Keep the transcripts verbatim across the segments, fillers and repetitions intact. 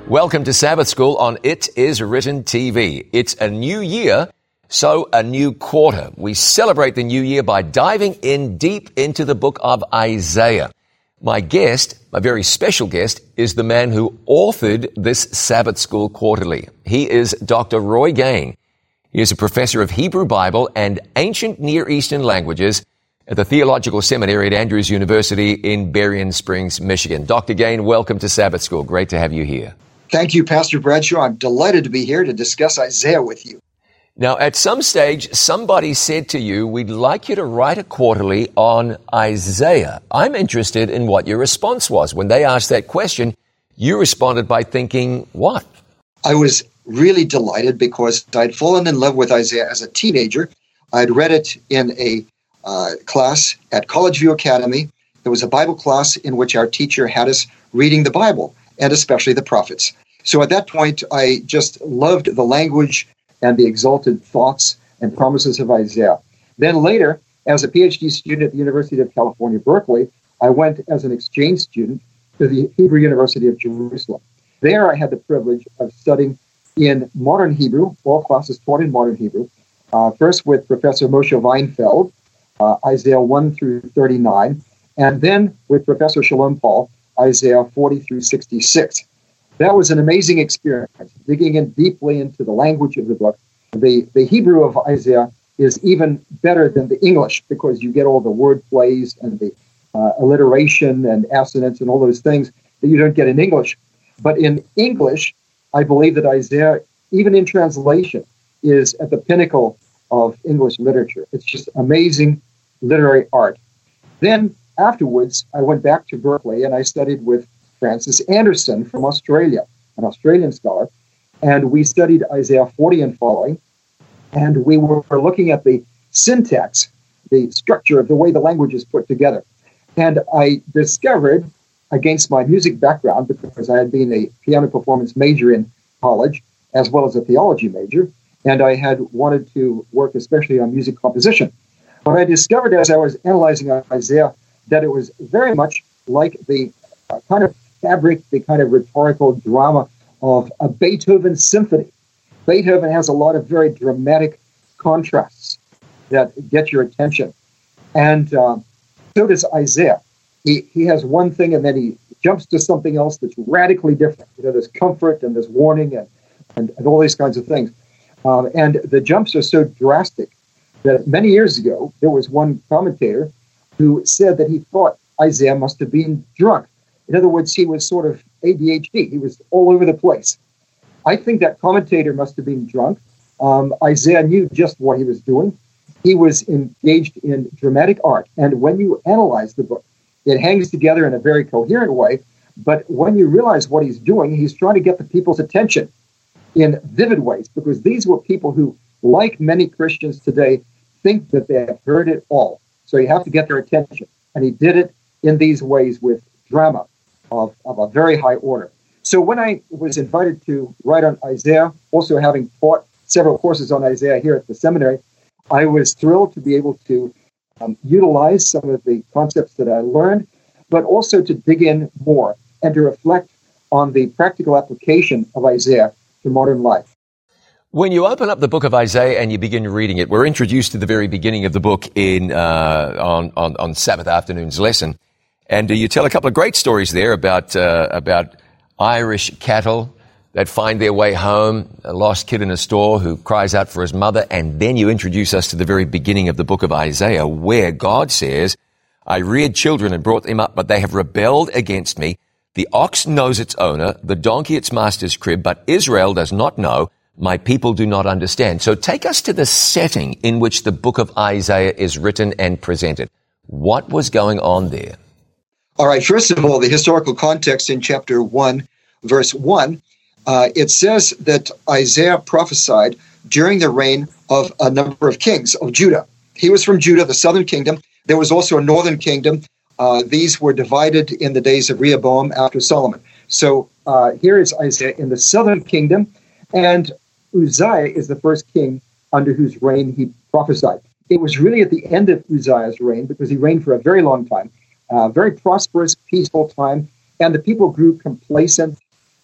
Welcome to Sabbath School on It Is Written T V. It's a new year, so a new quarter. We celebrate the new year by diving in deep into the book of Isaiah. My guest, a very special guest, is the man who authored this Sabbath School quarterly. He is Doctor Roy Gane. He is a professor of Hebrew Bible and ancient Near Eastern languages at the Theological Seminary at Andrews University in Berrien Springs, Michigan. Doctor Gane, welcome to Sabbath School. Great to have you here. Thank you, Pastor Bradshaw. I'm delighted to be here to discuss Isaiah with you. Now, at some stage, somebody said to you, we'd like you to write a quarterly on Isaiah. I'm interested in what your response was. When they asked that question, you responded by thinking, what? I was really delighted because I'd fallen in love with Isaiah as a teenager. I'd read it in a uh, class at College View Academy. It was a Bible class in which our teacher had us reading the Bible, and especially the prophets. So at that point, I just loved the language and the exalted thoughts and promises of Isaiah. Then later, as a PhD student at the University of California, Berkeley, I went as an exchange student to the Hebrew University of Jerusalem. There I had the privilege of studying in modern Hebrew, all classes taught in modern Hebrew, uh, first with Professor Moshe Weinfeld, uh, Isaiah one through thirty-nine, and then with Professor Shalom Paul, Isaiah forty through sixty-six. That was an amazing experience, digging in deeply into the language of the book. The, the Hebrew of Isaiah is even better than the English because you get all the word plays and the uh, alliteration and assonance and all those things that you don't get in English. But in English, I believe that Isaiah, even in translation, is at the pinnacle of English literature. It's just amazing literary art. Then afterwards, I went back to Berkeley and I studied with Francis Anderson from Australia, an Australian scholar, and we studied Isaiah forty and following, and we were looking at the syntax, the structure of the way the language is put together. And I discovered, against my music background, because I had been a piano performance major in college, as well as a theology major, and I had wanted to work especially on music composition. But I discovered as I was analyzing Isaiah that it was very much like the uh, kind of fabric, the kind of rhetorical drama of a Beethoven symphony. Beethoven has a lot of very dramatic contrasts that get your attention. And uh, so does Isaiah. He he has one thing and then he jumps to something else that's radically different. You know, there's comfort and there's warning and, and, and all these kinds of things. Um, and the jumps are so drastic that many years ago, there was one commentator who said that he thought Isaiah must have been drunk. In other words, he was sort of A D H D. He was all over the place. I think that commentator must have been drunk. Um, Isaiah knew just what he was doing. He was engaged in dramatic art. And when you analyze the book, it hangs together in a very coherent way. But when you realize what he's doing, he's trying to get the people's attention in vivid ways, because these were people who, like many Christians today, think that they have heard it all. So you have to get their attention. And he did it in these ways with drama of, of a very high order. So when I was invited to write on Isaiah, also having taught several courses on Isaiah here at the seminary, I was thrilled to be able to um, utilize some of the concepts that I learned, but also to dig in more and to reflect on the practical application of Isaiah to modern life. When you open up the book of Isaiah and you begin reading it, we're introduced to the very beginning of the book in uh, on, on, on Sabbath afternoon's lesson. And uh, you tell a couple of great stories there about uh, about Irish cattle that find their way home, a lost kid in a store who cries out for his mother. And then you introduce us to the very beginning of the book of Isaiah, where God says, I reared children and brought them up, but they have rebelled against me. The ox knows its owner, the donkey its master's crib, but Israel does not know. My people do not understand. So take us to the setting in which the book of Isaiah is written and presented. What was going on there? All right, first of all, the historical context in chapter one, verse one, uh, it says that Isaiah prophesied during the reign of a number of kings of Judah. He was from Judah, the southern kingdom. There was also a northern kingdom. Uh, these were divided in the days of Rehoboam after Solomon. So uh, here is Isaiah in the southern kingdom, and Uzziah is the first king under whose reign he prophesied. It was really at the end of Uzziah's reign, because he reigned for a very long time, uh, very prosperous, peaceful time, and the people grew complacent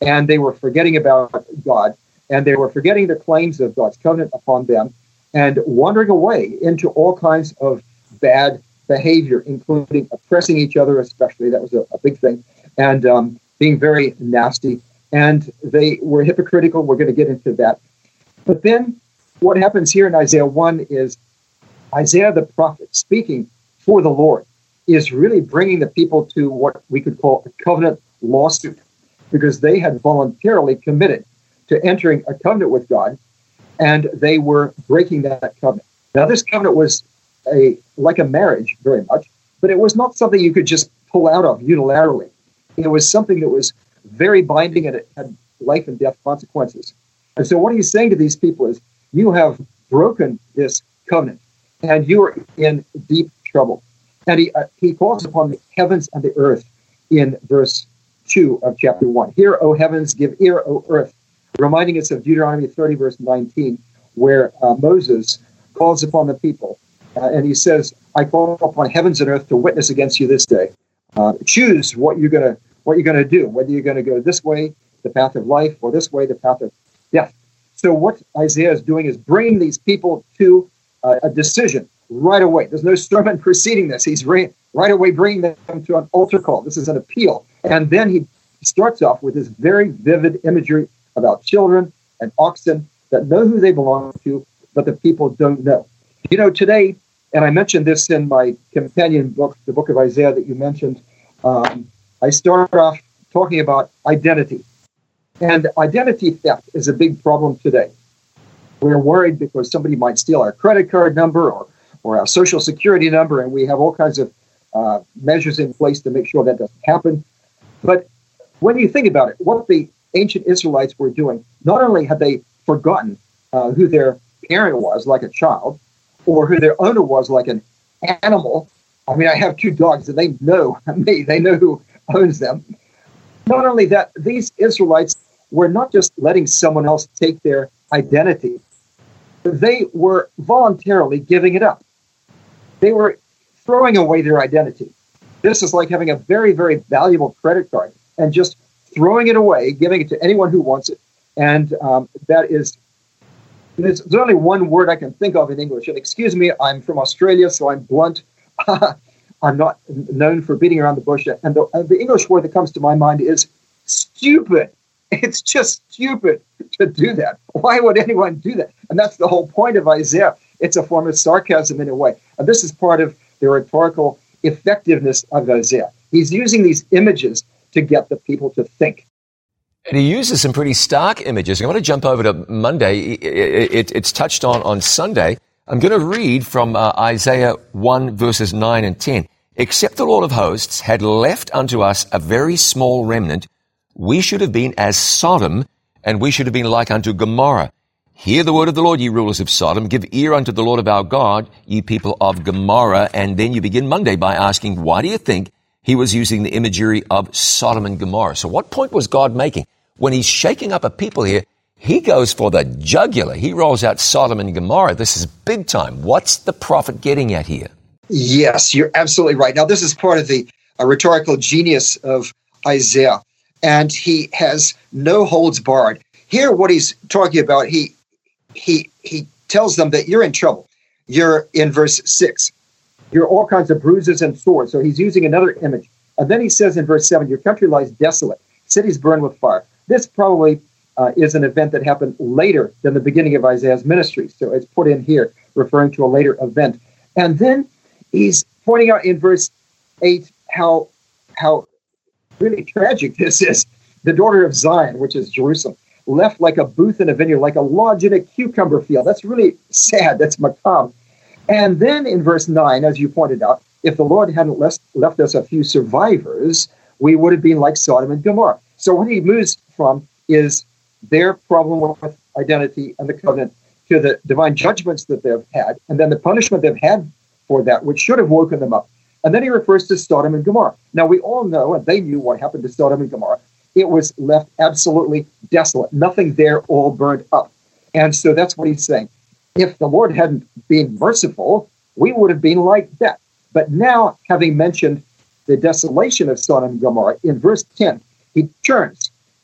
and they were forgetting about God, and they were forgetting the claims of God's covenant upon them, and wandering away into all kinds of bad behavior, including oppressing each other especially. That was a, a big thing, and um, being very nasty. And they were hypocritical. We're going to get into that. But then what happens here in Isaiah one is Isaiah the prophet, speaking for the Lord, is really bringing the people to what we could call a covenant lawsuit, because they had voluntarily committed to entering a covenant with God, and they were breaking that covenant. Now, this covenant was a like a marriage, very much, but it was not something you could just pull out of unilaterally. It was something that was very binding, and it had life and death consequences. And so what he's saying to these people is, you have broken this covenant, and you are in deep trouble. And he uh, he calls upon the heavens and the earth in verse two of chapter one. Hear, O heavens, give ear, O earth, reminding us of Deuteronomy thirty, verse nineteen, where uh, Moses calls upon the people, uh, and he says, I call upon heavens and earth to witness against you this day. Uh, choose what you're going to what you're going to do, whether you're going to go this way, the path of life, or this way, the path of death. So what Isaiah is doing is bringing these people to uh, a decision right away. There's no sermon preceding this. He's re- right away bringing them to an altar call. This is an appeal. And then he starts off with this very vivid imagery about children and oxen that know who they belong to, but the people don't know. You know, today, and I mentioned this in my companion book, the book of Isaiah that you mentioned, um, I start off talking about identity. And identity theft is a big problem today. We're worried because somebody might steal our credit card number or, or our social security number, and we have all kinds of uh, measures in place to make sure that doesn't happen. But when you think about it, what the ancient Israelites were doing, not only had they forgotten uh, who their parent was, like a child, or who their owner was, like an animal. I mean, I have two dogs, and they know me. They know who owns them. Not only that, these Israelites were not just letting someone else take their identity. They were voluntarily giving it up. They were throwing away their identity. This is like having a very, very valuable credit card and just throwing it away, giving it to anyone who wants it. And um, that is, there's, there's only one word I can think of in English. And excuse me, I'm from Australia, so I'm blunt. I'm not known for beating around the bush. And the, and the English word that comes to my mind is stupid. It's just stupid to do that. Why would anyone do that? And that's the whole point of Isaiah. It's a form of sarcasm in a way. And this is part of the rhetorical effectiveness of Isaiah. He's using these images to get the people to think. And he uses some pretty stark images. I want to jump over to Monday. It, it, it's touched on on Sunday. I'm going to read from uh, Isaiah one, verses nine and ten. Except the Lord of hosts had left unto us a very small remnant, we should have been as Sodom, and we should have been like unto Gomorrah. Hear the word of the Lord, ye rulers of Sodom. Give ear unto the Lord of our God, ye people of Gomorrah. And then you begin Monday by asking, why do you think he was using the imagery of Sodom and Gomorrah? So what point was God making? When he's shaking up a people here, he goes for the jugular. He rolls out Sodom and Gomorrah. This is big time. What's the prophet getting at here? Yes, you're absolutely right. Now, this is part of the uh, rhetorical genius of Isaiah, and he has no holds barred. Here, what he's talking about, he he he tells them that you're in trouble. You're in verse six. You're all kinds of bruises and sores. So he's using another image. And then he says in verse seven, your country lies desolate. Cities burn with fire. This probably uh, is an event that happened later than the beginning of Isaiah's ministry. So it's put in here, referring to a later event. And then he's pointing out in verse eight how how really tragic this is. The daughter of Zion, which is Jerusalem, left like a booth in a vineyard, like a lodge in a cucumber field. That's really sad. That's macabre. And then in verse nine, as you pointed out, if the Lord hadn't left, left us a few survivors, we would have been like Sodom and Gomorrah. So what he moves from is their problem with identity and the covenant to the divine judgments that they've had, and then the punishment they've had for that, which should have woken them up. And then he refers to Sodom and Gomorrah. Now, we all know, and they knew what happened to Sodom and Gomorrah. It was left absolutely desolate. Nothing there, all burned up. And so that's what he's saying. If the Lord hadn't been merciful, we would have been like that. But now, having mentioned the desolation of Sodom and Gomorrah, in verse ten, he turns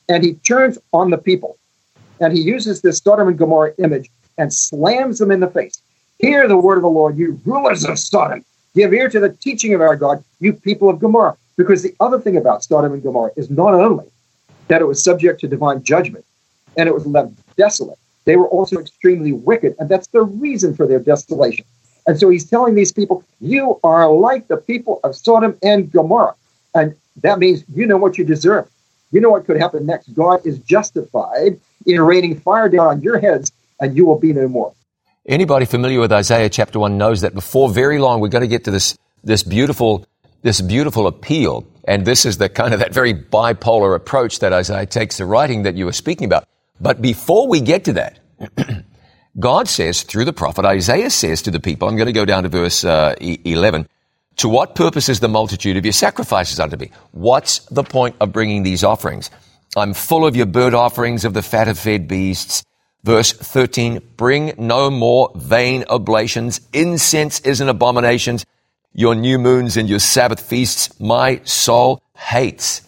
and he turns on the people. And he uses this Sodom and Gomorrah image and slams them in the face. Hear the word of the Lord, you rulers of Sodom. Give ear to the teaching of our God, you people of Gomorrah. Because the other thing about Sodom and Gomorrah is not only that it was subject to divine judgment and it was left desolate, they were also extremely wicked, and that's the reason for their desolation. And so he's telling these people, you are like the people of Sodom and Gomorrah. And that means you know what you deserve. You know what could happen next. God is justified in raining fire down on your heads, and you will be no more. Anybody familiar with Isaiah chapter one knows that before very long we're going to get to this this beautiful this beautiful appeal, and this is the kind of that very bipolar approach that Isaiah takes to writing that you were speaking about. But before we get to that, God says through the prophet Isaiah says to the people, I'm going to go down to verse uh, eleven, to what purpose is the multitude of your sacrifices unto me? What's the point of bringing these offerings? I'm full of your burnt offerings of the fat of fed beasts. Verse thirteen, bring no more vain oblations. Incense is an abomination. Your new moons and your Sabbath feasts, my soul hates.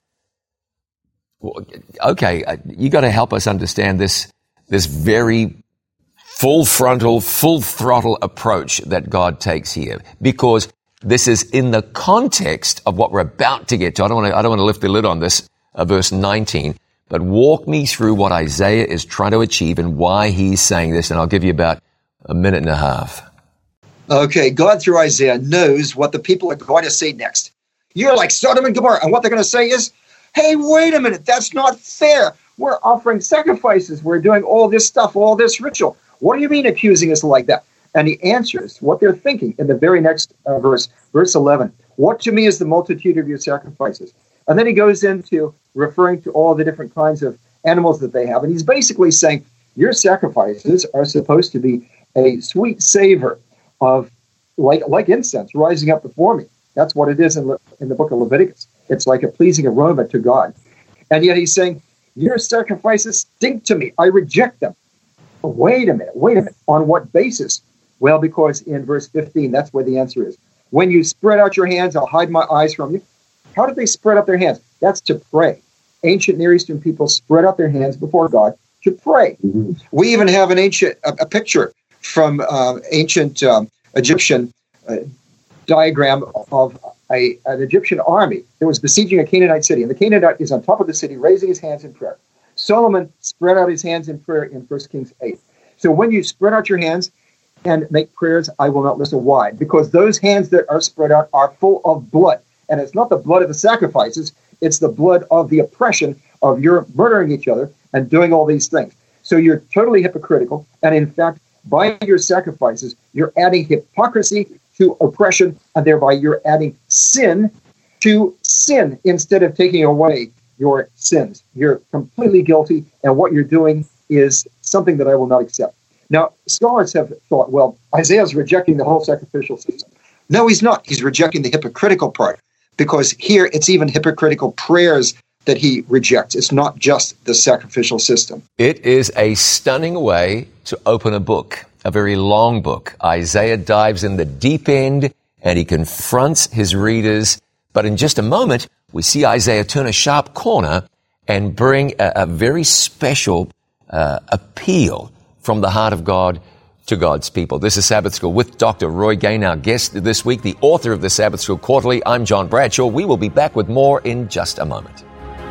Okay, you got to help us understand this, this very full frontal, full throttle approach that God takes here, because this is in the context of what we're about to get to. I don't want to, I don't want to lift the lid on this, uh, verse nineteen, but walk me through what Isaiah is trying to achieve and why he's saying this, and I'll give you about a minute and a half. Okay, God through Isaiah knows what the people are going to say next. You're like Sodom and Gomorrah, and what they're going to say is, hey, wait a minute, that's not fair. We're offering sacrifices. We're doing all this stuff, all this ritual. What do you mean accusing us like that? And he answers what they're thinking in the very next uh, verse, verse eleven. What to me is the multitude of your sacrifices? And then he goes into referring to all the different kinds of animals that they have. And he's basically saying, your sacrifices are supposed to be a sweet savor of, like like incense, rising up before me. That's what it is in, Le- in the book of Leviticus. It's like a pleasing aroma to God. And yet he's saying, your sacrifices stink to me. I reject them. Wait a minute, wait a minute. On what basis? Well, because in verse fifteen, that's where the answer is. When you spread out your hands, I'll hide my eyes from you. How did they spread out their hands? That's to pray. Ancient Near Eastern people spread out their hands before God to pray. Mm-hmm. We even have an ancient a, a picture from uh, ancient um, Egyptian uh, diagram of a, an Egyptian army that was besieging a Canaanite city. And the Canaanite is on top of the city, raising his hands in prayer. Solomon spread out his hands in prayer in First Kings eight. So when you spread out your hands and make prayers, I will not listen. Why? Because those hands that are spread out are full of blood. And it's not the blood of the sacrifices, it's the blood of the oppression of your murdering each other and doing all these things. So you're totally hypocritical. And in fact, by your sacrifices, you're adding hypocrisy to oppression, and thereby you're adding sin to sin instead of taking away your sins. You're completely guilty, and what you're doing is something that I will not accept. Now, scholars have thought, well, Isaiah's rejecting the whole sacrificial system. No, he's not. He's rejecting the hypocritical part, because here it's even hypocritical prayers that he rejects. It's not just the sacrificial system. It is a stunning way to open a book, a very long book. Isaiah dives in the deep end and he confronts his readers. But in just a moment, we see Isaiah turn a sharp corner and bring a, a very special uh, appeal from the heart of God to God's people. This is Sabbath School with Doctor Roy Gane, our guest this week, the author of the Sabbath School Quarterly. I'm John Bradshaw. We will be back with more in just a moment.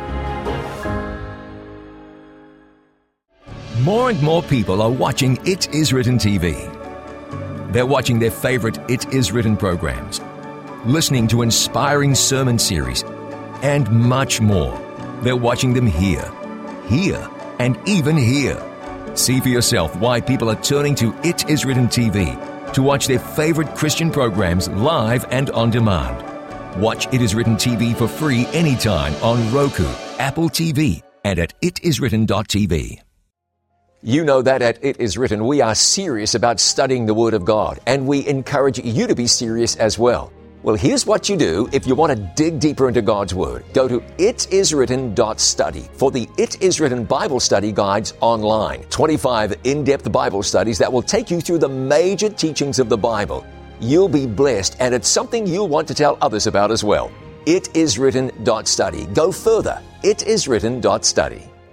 More and more people are watching It Is Written T V. They're watching their favorite It Is Written programs, listening to inspiring sermon series, and much more. They're watching them here, here, and even here. See for yourself why people are turning to It Is Written T V to watch their favorite Christian programs live and on demand. Watch It Is Written T V for free anytime on Roku, Apple T V, and at it is written dot t v. You know that at It Is Written, we are serious about studying the Word of God, and we encourage you to be serious as well. Well, here's what you do if you want to dig deeper into God's Word. Go to it is written dot study for the It Is Written Bible Study Guides online. twenty-five in-depth Bible studies that will take you through the major teachings of the Bible. You'll be blessed, and it's something you'll want to tell others about as well. it is written dot study. Go further. it is written dot study.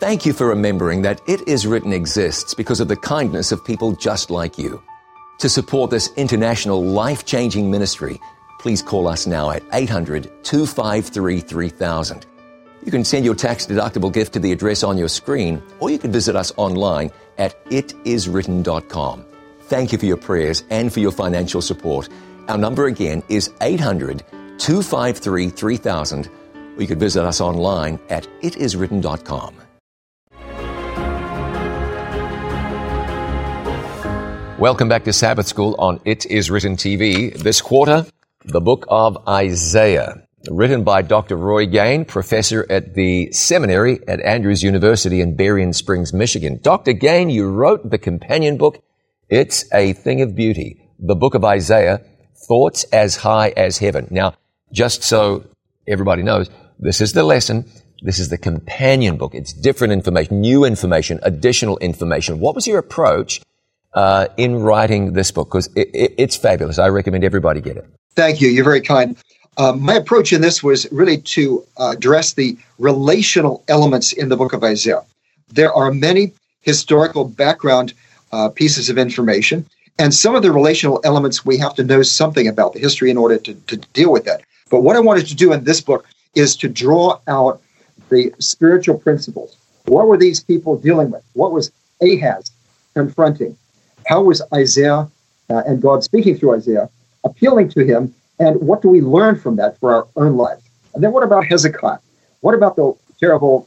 Thank you for remembering that It Is Written exists because of the kindness of people just like you. To support this international life-changing ministry, please call us now at eight hundred, two five three, three thousand. You can send your tax-deductible gift to the address on your screen, or you can visit us online at it is written dot com. Thank you for your prayers and for your financial support. Our number again is eight hundred, two five three, three thousand, or you can visit us online at it is written dot com. Welcome back to Sabbath School on It Is Written T V. This quarter, the book of Isaiah, written by Doctor Roy Gane, professor at the seminary at Andrews University in Berrien Springs, Michigan. Doctor Gane, you wrote the companion book, It's a Thing of Beauty, the book of Isaiah, Thoughts as High as Heaven. Now, just so everybody knows, this is the lesson. This is the companion book. It's different information, new information, additional information. What was your approach Uh, in writing this book? Because it, it, it's fabulous. I recommend everybody get it. Thank you. You're very kind. Um, my approach in this was really to uh, address the relational elements in the book of Isaiah. There are many historical background uh, pieces of information, and some of the relational elements we have to know something about the history in order to, to deal with that. But what I wanted to do in this book is to draw out the spiritual principles. What were these people dealing with? What was Ahaz confronting? How was Isaiah uh, and God speaking through Isaiah appealing to him, and what do we learn from that for our own lives? And then what about Hezekiah? What about the terrible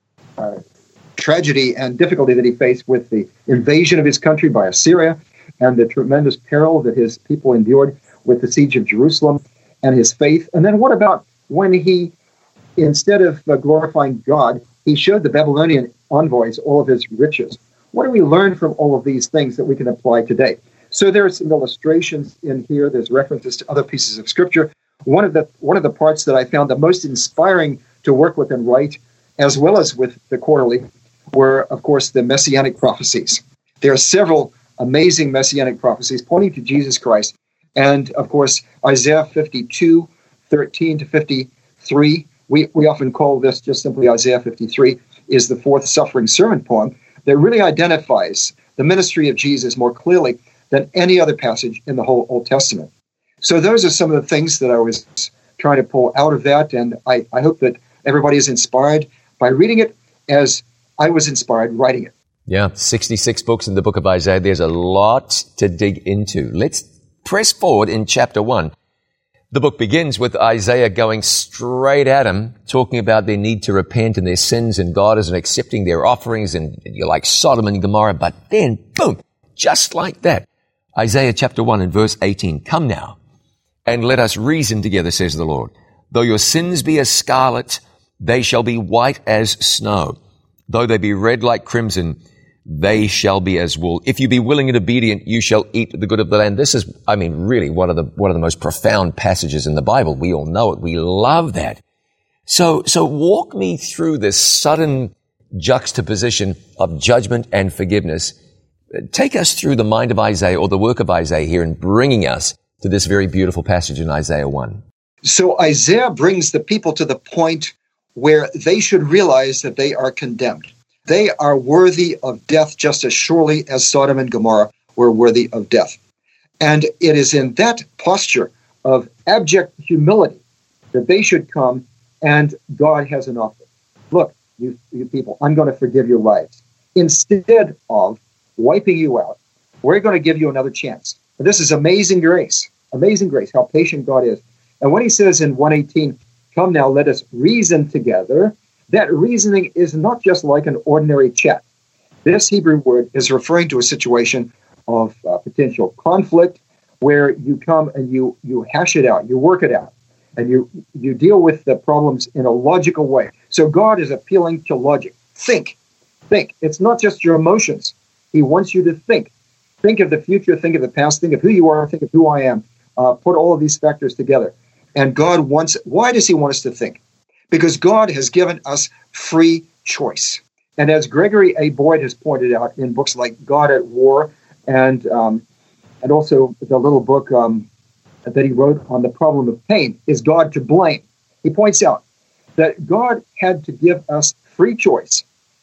uh, tragedy and difficulty that he faced with the invasion of his country by Assyria and the tremendous peril that his people endured with the siege of Jerusalem and his faith? And then what about when he, instead of uh, glorifying God, he showed the Babylonian envoys all of his riches? What do we learn from all of these things that we can apply today? So there are some illustrations in here. There's references to other pieces of scripture. One of the one of the parts that I found the most inspiring to work with and write, as well as with the quarterly, were, of course, the messianic prophecies. There are several amazing messianic prophecies pointing to Jesus Christ. And, of course, Isaiah fifty-two, thirteen to fifty-three, we, we often call this just simply Isaiah fifty-three, is the fourth suffering sermon poem that really identifies the ministry of Jesus more clearly than any other passage in the whole Old Testament. So those are some of the things that I was trying to pull out of that, and I, I hope that everybody is inspired by reading it as I was inspired writing it. Yeah, sixty-six books in the book of Isaiah. There's a lot to dig into. Let's press forward in chapter one. The book begins with Isaiah going straight at him, talking about their need to repent and their sins, and God isn't accepting their offerings, and you're like Sodom and Gomorrah. But then, boom, just like that, Isaiah chapter one and verse eighteen, "Come now, and let us reason together, says the Lord. Though your sins be as scarlet, they shall be white as snow. Though they be red like crimson, they shall be as wool. If you be willing and obedient, you shall eat the good of the land." This is, I mean, really one of the one of the most profound passages in the Bible. We all know it. We love that. So, so walk me through this sudden juxtaposition of judgment and forgiveness. Take us through the mind of Isaiah, or the work of Isaiah here, in bringing us to this very beautiful passage in Isaiah one. So Isaiah brings the people to the point where they should realize that they are condemned. They are worthy of death just as surely as Sodom and Gomorrah were worthy of death. And it is in that posture of abject humility that they should come, and God has an offer. Look, you, you people, I'm going to forgive your lives. Instead of wiping you out, we're going to give you another chance. And this is amazing grace, amazing grace, how patient God is. And when he says in one eighteen, "Come now, let us reason together," that reasoning is not just like an ordinary chat. This Hebrew word is referring to a situation of uh, potential conflict where you come and you you hash it out, you work it out, and you you deal with the problems in a logical way. So God is appealing to logic. Think, think. It's not just your emotions. He wants you to think. Think of the future, think of the past, think of who you are, think of who I am. Uh, put all of these factors together. And God wants, why does he want us to think? Because God has given us free choice. And as Gregory A. Boyd has pointed out in books like God at War, and um, and also the little book um, that he wrote on the problem of pain, Is God to Blame? He points out that God had to give us free choice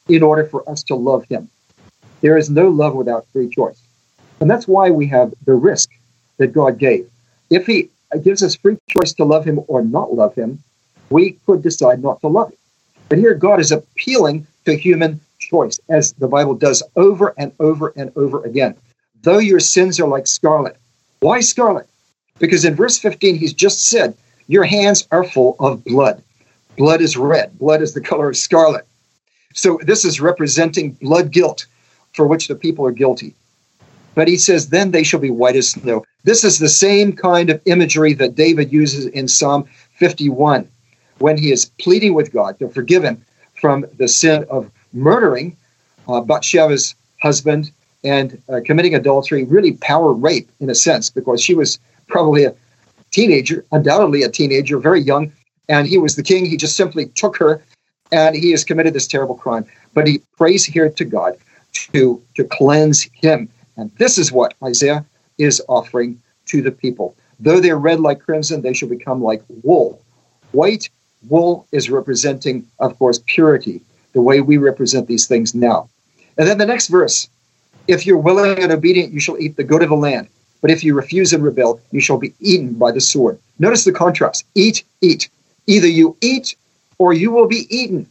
in order for us to love him. There is no love without free choice. And that's why we have the risk that God gave. If he gives us free choice to love him or not love him, we could decide not to love him. But here God is appealing to human choice, as the Bible does over and over and over again. Though your sins are like scarlet. Why scarlet? Because in verse fifteen, he's just said, your hands are full of blood. Blood is red. Blood is the color of scarlet. So this is representing blood guilt for which the people are guilty. But he says, then they shall be white as snow. This is the same kind of imagery that David uses in Psalm fifty-one, when he is pleading with God to forgive him from the sin of murdering uh, Bathsheba's husband and uh, committing adultery, really power rape in a sense, because she was probably a teenager, undoubtedly a teenager, very young, and he was the king. He just simply took her, and he has committed this terrible crime. But he prays here to God to, to cleanse him. And this is what Isaiah is offering to the people. Though they're red like crimson, they shall become like wool. White wool is representing, of course, purity, the way we represent these things now. And then the next verse, if you're willing and obedient, you shall eat the good of the land. But if you refuse and rebel, you shall be eaten by the sword. Notice the contrast. Eat, eat. Either you eat or you will be eaten.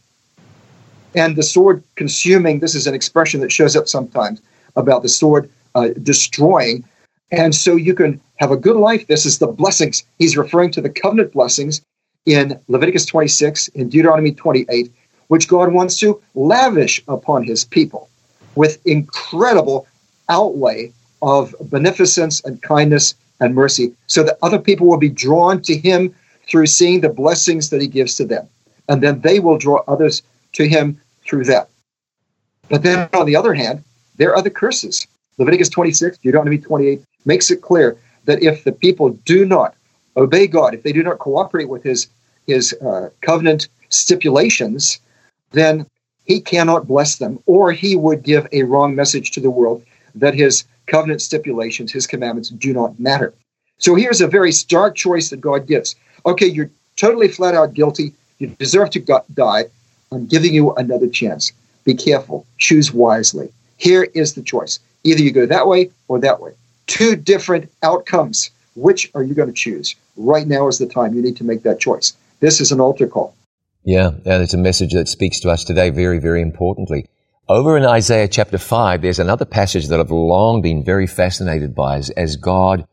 And the sword consuming, this is an expression that shows up sometimes about the sword uh, destroying. And so you can have a good life. This is the blessings. He's referring to the covenant blessings in Leviticus twenty-six, in Deuteronomy twenty-eight, which God wants to lavish upon his people with incredible outlay of beneficence and kindness and mercy, so that other people will be drawn to him through seeing the blessings that he gives to them. And then they will draw others to him through that. But then on the other hand, there are the curses. Leviticus twenty-six, Deuteronomy twenty-eight makes it clear that if the people do not obey God, if they do not cooperate with his, his uh, covenant stipulations, then he cannot bless them, or he would give a wrong message to the world that his covenant stipulations, his commandments, do not matter. So here's a very stark choice that God gives. Okay, you're totally flat out guilty. You deserve to go- die. I'm giving you another chance. Be careful. Choose wisely. Here is the choice. Either you go that way or that way. Two different outcomes. Which are you going to choose? Right now is the time you need to make that choice. This is an altar call. Yeah, and it's a message that speaks to us today very, very importantly. Over in Isaiah chapter five, there's another passage that I've long been very fascinated by as, as God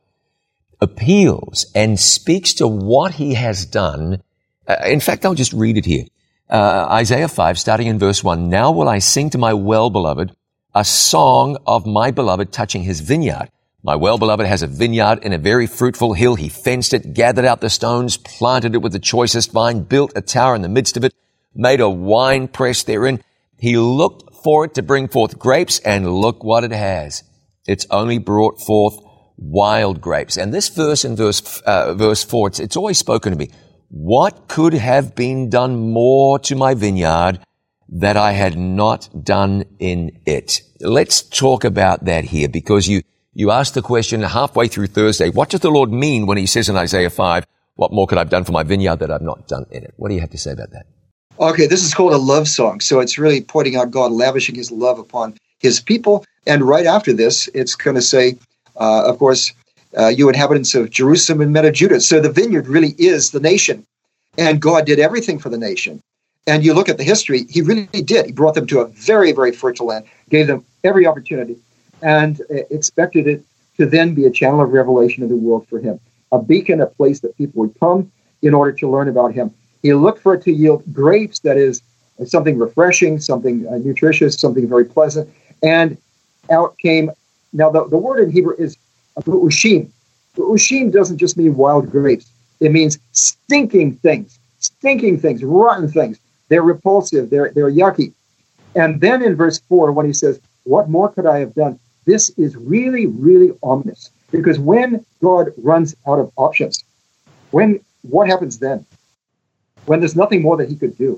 appeals and speaks to what he has done. Uh, in fact, I'll just read it here. Uh, Isaiah five, starting in verse one. Now will I sing to my well-beloved a song of my beloved touching his vineyard. My well-beloved has a vineyard in a very fruitful hill. He fenced it, gathered out the stones, planted it with the choicest vine, built a tower in the midst of it, made a wine press therein. He looked for it to bring forth grapes, and look what it has. It's only brought forth wild grapes. And this verse in verse uh, verse four, it's, it's always spoken to me. What could have been done more to my vineyard that I had not done in it? Let's talk about that here, because you You asked the question halfway through Thursday, what does the Lord mean when he says in Isaiah five, what more could I have done for my vineyard that I've not done in it? What do you have to say about that? Okay, this is called a love song. So it's really pointing out God lavishing his love upon his people. And right after this, it's going to say, uh, of course, uh, you inhabitants of Jerusalem and men of Judah. So the vineyard really is the nation. And God did everything for the nation. And you look at the history, he really did. He brought them to a very, very fertile land, gave them every opportunity, and expected it to then be a channel of revelation of the world for him, a beacon, a place that people would come in order to learn about him. He looked for it to yield grapes, that is, something refreshing, something uh, nutritious, something very pleasant, and out came, now the, the word in Hebrew is ushim. Ushim doesn't just mean wild grapes. It means stinking things, stinking things, rotten things. They're repulsive, they're, they're yucky. And then in verse four, when he says, what more could I have done? This is really, really ominous, because when God runs out of options, when what happens then? When there's nothing more that he could do,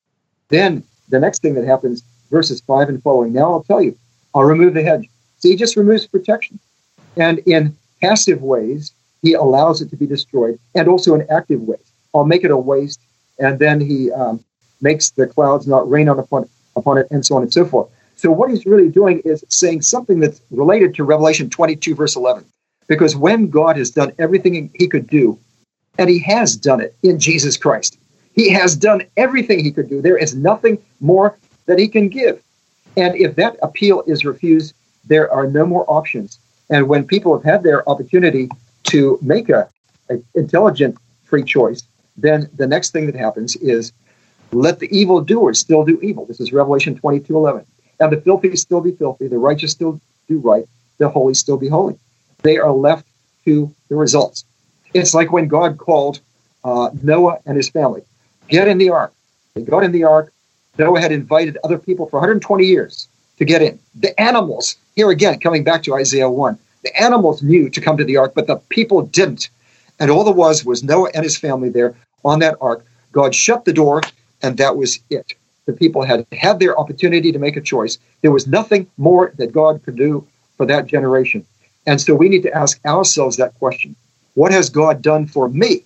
then the next thing that happens, verses five and following, now I'll tell you, I'll remove the hedge. See, he just removes protection. And in passive ways, he allows it to be destroyed, and also in active ways. I'll make it a waste, and then he um, makes the clouds not rain on upon it. upon it, and so on and so forth. So what he's really doing is saying something that's related to Revelation twenty-two, verse eleven. Because when God has done everything he could do, and he has done it in Jesus Christ, he has done everything he could do. There is nothing more that he can give. And if that appeal is refused, there are no more options. And when people have had their opportunity to make a, a intelligent free choice, then the next thing that happens is let the evildoers still do evil. This is Revelation twenty-two eleven. And the filthy still be filthy, the righteous still do right, the holy still be holy. They are left to the results. It's like when God called uh, Noah and his family, get in the ark. They got in the ark. Noah had invited other people for one hundred twenty years to get in. The animals, here again, coming back to Isaiah one, the animals knew to come to the ark, but the people didn't. And all there was was Noah and his family there on that ark. God shut the door, and that was it. The people had had their opportunity to make a choice. There was nothing more that God could do for that generation. And so we need to ask ourselves that question. What has God done for me?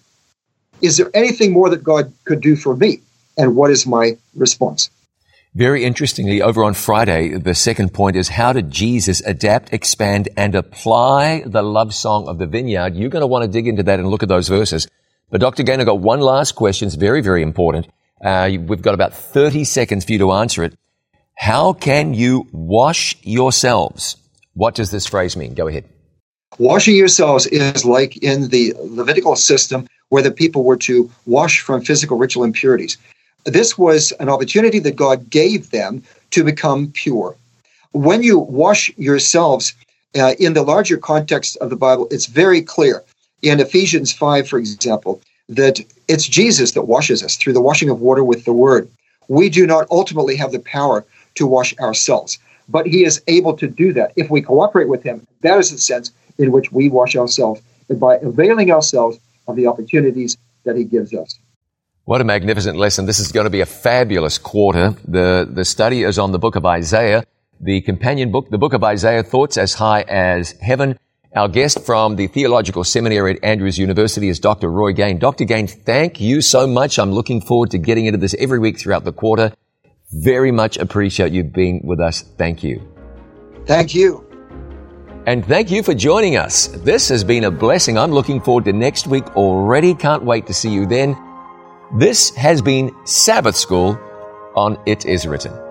Is there anything more that God could do for me? And what is my response? Very interestingly, over on Friday, the second point is how did Jesus adapt, expand, and apply the love song of the vineyard? You're going to want to dig into that and look at those verses. But Doctor Gane, I've got one last question. It's very, very important. Uh, we've got about thirty seconds for you to answer it. How can you wash yourselves? What does this phrase mean? Go ahead. Washing yourselves is like in the Levitical system where the people were to wash from physical ritual impurities. This was an opportunity that God gave them to become pure. When you wash yourselves uh, in the larger context of the Bible, it's very clear. In Ephesians five, for example, that it's Jesus that washes us through the washing of water with the word. We do not ultimately have the power to wash ourselves, but he is able to do that. If we cooperate with him, that is the sense in which we wash ourselves, and by availing ourselves of the opportunities that he gives us. What a magnificent lesson. This is going to be a fabulous quarter. The, the study is on the book of Isaiah, the companion book, the book of Isaiah, Thoughts as High as Heaven. Our guest from the Theological Seminary at Andrews University is Doctor Roy Gane. Doctor Gane, thank you so much. I'm looking forward to getting into this every week throughout the quarter. Very much appreciate you being with us. Thank you. Thank you. And thank you for joining us. This has been a blessing. I'm looking forward to next week already. Can't wait to see you then. This has been Sabbath School on It Is Written.